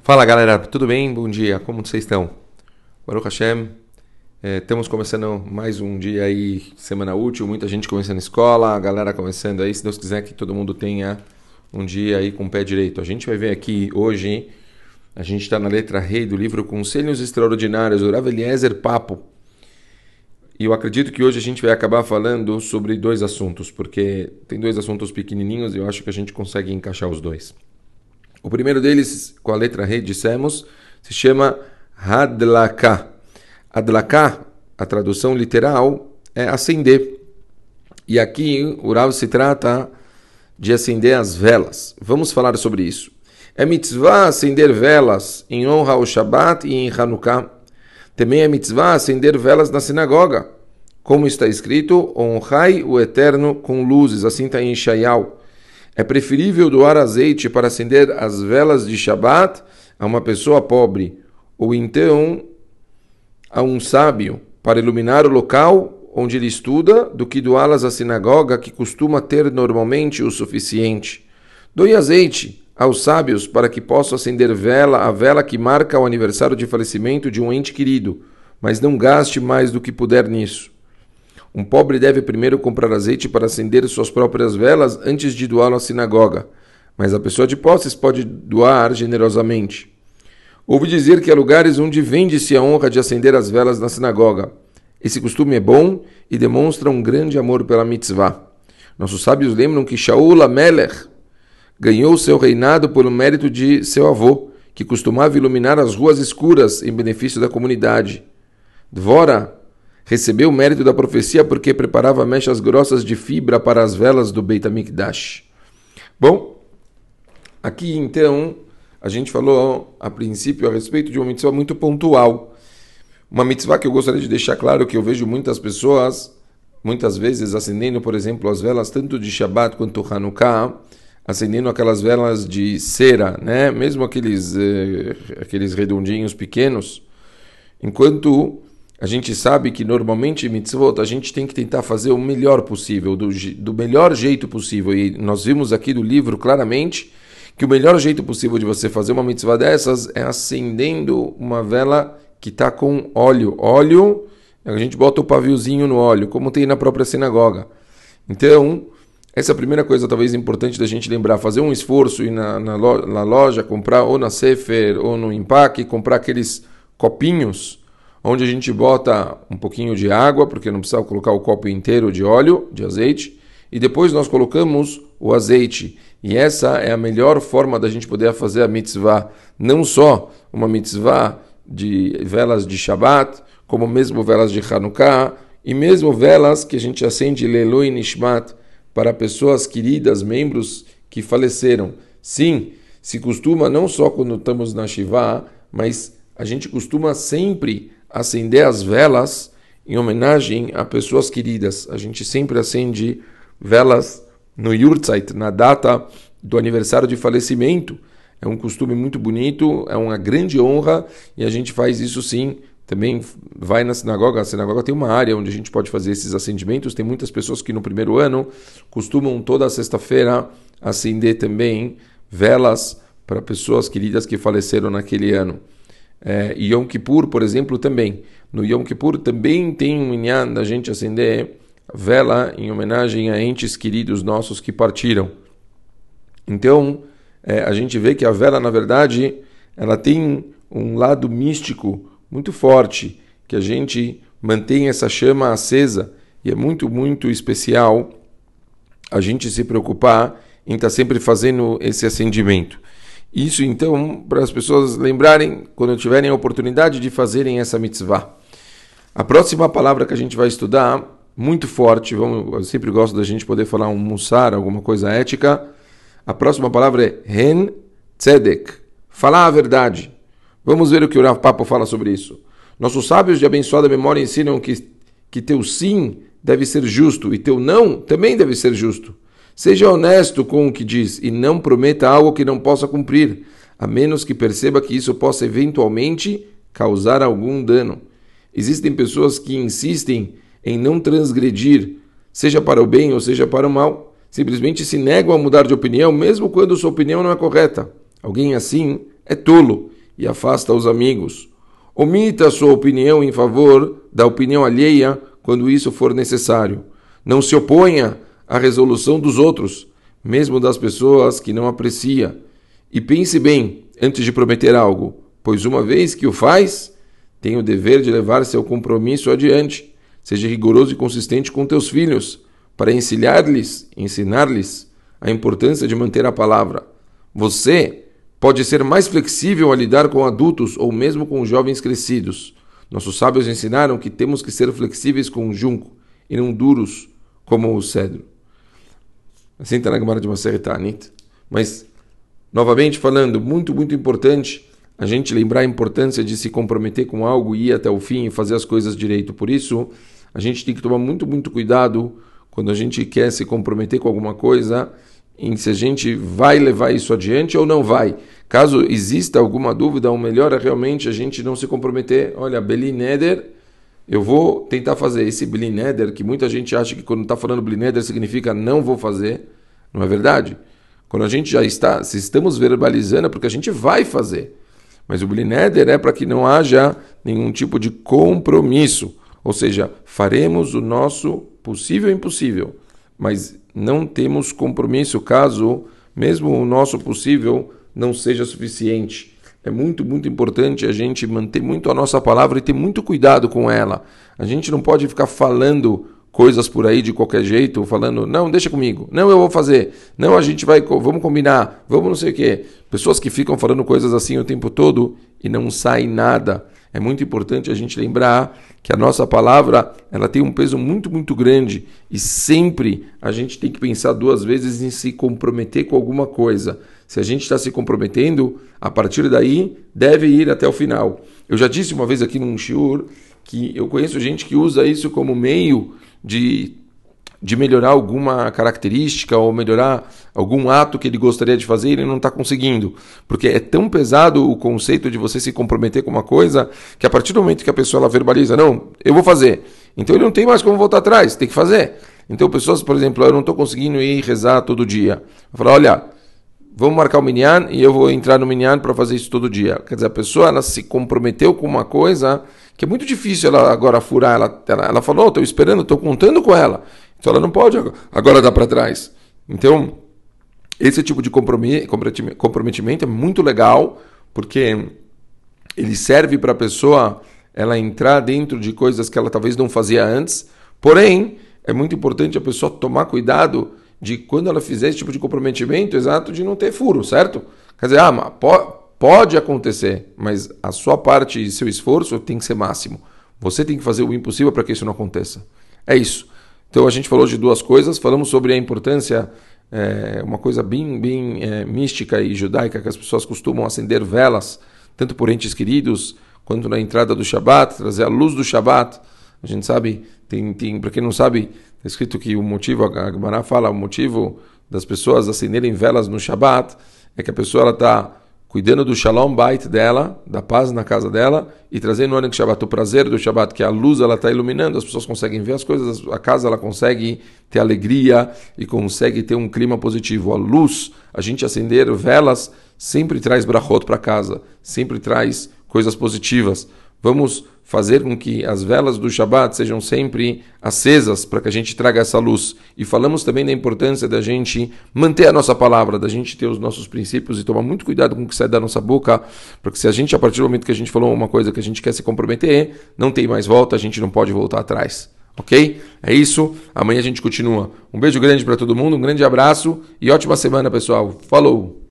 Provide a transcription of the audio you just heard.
Fala galera, tudo bem? Bom dia, como vocês estão? Baruch Hashem, estamos começando mais um dia aí, semana útil, muita gente começando a escola, a galera começando aí, se Deus quiser que todo mundo tenha um dia aí com o pé direito. A gente vai ver aqui hoje, a gente está na letra Rei do livro Conselhos Extraordinários, do Rav Eliezer Papo. E eu acredito que hoje a gente vai acabar falando sobre dois assuntos, porque tem dois assuntos pequenininhos e eu acho que a gente consegue encaixar os dois. O primeiro deles, com a letra Rei, dissemos, se chama Hadlaka. Hadlaka, a tradução literal, é acender. E aqui o Rav se trata de acender as velas. Vamos falar sobre isso. É mitzvah acender velas em honra ao Shabat e em Hanukkah. Também é mitzvah acender velas na sinagoga. Como está escrito, honrai o Eterno com luzes, assim está em Shaial. É preferível doar azeite para acender as velas de Shabat a uma pessoa pobre, ou então a um sábio, para iluminar o local onde ele estuda, do que doá-las à sinagoga, que costuma ter normalmente o suficiente. Doe azeite aos sábios para que possam acender a vela que marca o aniversário de falecimento de um ente querido, mas não gaste mais do que puder nisso. Um pobre deve primeiro comprar azeite para acender suas próprias velas antes de doá-lo à sinagoga, mas a pessoa de posses pode doar generosamente. Ouvi dizer que há lugares onde vende-se a honra de acender as velas na sinagoga. Esse costume é bom e demonstra um grande amor pela mitzvah. Nossos sábios lembram que Shaul HaMelech ganhou seu reinado pelo mérito de seu avô, que costumava iluminar as ruas escuras em benefício da comunidade. Dvora recebeu o mérito da profecia porque preparava mechas grossas de fibra para as velas do Beit HaMikdash. Bom, aqui então a gente falou a princípio a respeito de uma mitzvah muito pontual. Uma mitzvah que eu gostaria de deixar claro que eu vejo muitas pessoas, muitas vezes acendendo, por exemplo, as velas tanto de Shabbat quanto Hanukkah, acendendo aquelas velas de cera, né? Mesmo aqueles redondinhos pequenos, enquanto a gente sabe que normalmente mitzvot a gente tem que tentar fazer o melhor possível, do melhor jeito possível. E nós vimos aqui do livro claramente que o melhor jeito possível de você fazer uma mitzvah dessas é acendendo uma vela que está com óleo. Óleo, a gente bota o paviozinho no óleo, como tem na própria sinagoga. Então, essa é a primeira coisa talvez importante da gente lembrar, fazer um esforço, ir na loja, comprar ou na Sefer ou no empaque, comprar aqueles copinhos onde a gente bota um pouquinho de água, porque não precisa colocar o copo inteiro de óleo, de azeite, e depois nós colocamos o azeite. E essa é a melhor forma da gente poder fazer a mitzvah, não só uma mitzvah de velas de Shabbat, como mesmo velas de Hanukkah, e mesmo velas que a gente acende Leilui Nishmat para pessoas queridas, membros que faleceram. Sim, se costuma não só quando estamos na Shivá, mas a gente costuma sempre acender as velas em homenagem a pessoas queridas. A gente sempre acende velas no Yurtzeit, na data do aniversário de falecimento. É um costume muito bonito, é uma grande honra e a gente faz isso sim. Também vai na sinagoga. A sinagoga tem uma área onde a gente pode fazer esses acendimentos. Tem muitas pessoas que no primeiro ano costumam toda sexta-feira acender também velas para pessoas queridas que faleceram naquele ano. Yom Kippur, por exemplo, também. No Yom Kippur também tem um minyan da gente acender vela em homenagem a entes queridos nossos que partiram. Então, a gente vê que a vela, na verdade, ela tem um lado místico muito forte, que a gente mantém essa chama acesa, e é muito, muito especial a gente se preocupar em estar sempre fazendo esse acendimento. Isso, então, para as pessoas lembrarem, quando tiverem a oportunidade de fazerem essa mitzvah. A próxima palavra que a gente vai estudar, muito forte, eu sempre gosto da gente poder falar um mussar, alguma coisa ética. A próxima palavra é Hen Tzedek, falar a verdade. Vamos ver o que o Rav Papo fala sobre isso. Nossos sábios de abençoada memória ensinam que teu sim deve ser justo e teu não também deve ser justo. Seja honesto com o que diz e não prometa algo que não possa cumprir, a menos que perceba que isso possa eventualmente causar algum dano. Existem pessoas que insistem em não transgredir, seja para o bem ou seja para o mal. Simplesmente se negam a mudar de opinião, mesmo quando sua opinião não é correta. Alguém assim é tolo e afasta os amigos. Omita sua opinião em favor da opinião alheia quando isso for necessário. Não se oponha à resolução dos outros, mesmo das pessoas que não aprecia. E pense bem antes de prometer algo, pois uma vez que o faz, tem o dever de levar seu compromisso adiante. Seja rigoroso e consistente com teus filhos, para ensinar-lhes a importância de manter a palavra. Você pode ser mais flexível a lidar com adultos ou mesmo com jovens crescidos. Nossos sábios ensinaram que temos que ser flexíveis com o junco e não duros como o cedro. Assim está na Gemara de Masechet Ta'anit. Mas, novamente falando, muito importante a gente lembrar a importância de se comprometer com algo e ir até o fim e fazer as coisas direito. Por isso, a gente tem que tomar muito cuidado quando a gente quer se comprometer com alguma coisa, em se a gente vai levar isso adiante ou não vai. Caso exista alguma dúvida, o melhor é realmente a gente não se comprometer. Olha, Beli Neder, eu vou tentar fazer esse Beli Neder, que muita gente acha que quando está falando Beli Neder significa não vou fazer. Não é verdade? Quando a gente já está, se estamos verbalizando é porque a gente vai fazer. Mas o Beli Neder é para que não haja nenhum tipo de compromisso. Ou seja, faremos o nosso possível e impossível, mas não temos compromisso caso mesmo o nosso possível não seja suficiente. É muito importante a gente manter muito a nossa palavra e ter muito cuidado com ela. A gente não pode ficar falando coisas por aí de qualquer jeito, falando, não, deixa comigo, não, eu vou fazer, não, a gente vai, vamos combinar, vamos não sei o quê. Pessoas que ficam falando coisas assim o tempo todo e não sai nada. É muito importante a gente lembrar que a nossa palavra ela tem um peso muito grande e sempre a gente tem que pensar duas vezes em se comprometer com alguma coisa. Se a gente está se comprometendo, a partir daí deve ir até o final. Eu já disse uma vez aqui num shiur que eu conheço gente que usa isso como meio de melhorar alguma característica ou melhorar algum ato que ele gostaria de fazer e ele não está conseguindo. Porque é tão pesado o conceito de você se comprometer com uma coisa que a partir do momento que a pessoa ela verbaliza, não, eu vou fazer. Então ele não tem mais como voltar atrás, tem que fazer. Então pessoas, por exemplo, eu não estou conseguindo ir rezar todo dia. Eu falo, olha, vamos marcar o minyan e eu vou entrar no minyan para fazer isso todo dia. Quer dizer, a pessoa ela se comprometeu com uma coisa que é muito difícil ela agora furar. Ela falou, estou esperando, estou contando com ela. Então ela não pode agora dar para trás. Então, esse tipo de comprometimento é muito legal, porque ele serve para a pessoa ela entrar dentro de coisas que ela talvez não fazia antes. Porém, é muito importante a pessoa tomar cuidado de quando ela fizer esse tipo de comprometimento, exato, de não ter furo, certo? Quer dizer, pode acontecer, mas a sua parte e seu esforço tem que ser máximo. Você tem que fazer o impossível para que isso não aconteça. É isso. Então a gente falou de duas coisas, falamos sobre a importância, uma coisa bem mística e judaica, que as pessoas costumam acender velas, tanto por entes queridos, quanto na entrada do Shabat, trazer a luz do Shabat. A gente sabe, para quem não sabe, está escrito que o motivo, a Gemara fala, o motivo das pessoas acenderem velas no Shabat é que a pessoa está cuidando do Shalom Bait dela, da paz na casa dela, e trazendo no Oneg Shabbat o prazer do Shabbat, que a luz ela está iluminando, as pessoas conseguem ver as coisas, a casa ela consegue ter alegria e consegue ter um clima positivo. A luz, a gente acender velas, sempre traz brachot para casa, sempre traz coisas positivas. Vamos fazer com que as velas do Shabat sejam sempre acesas para que a gente traga essa luz. E falamos também da importância da gente manter a nossa palavra, da gente ter os nossos princípios e tomar muito cuidado com o que sai da nossa boca, porque se a gente, a partir do momento que a gente falou uma coisa que a gente quer se comprometer, não tem mais volta, a gente não pode voltar atrás. Ok? É isso. Amanhã a gente continua. Um beijo grande para todo mundo, um grande abraço e ótima semana, pessoal. Falou!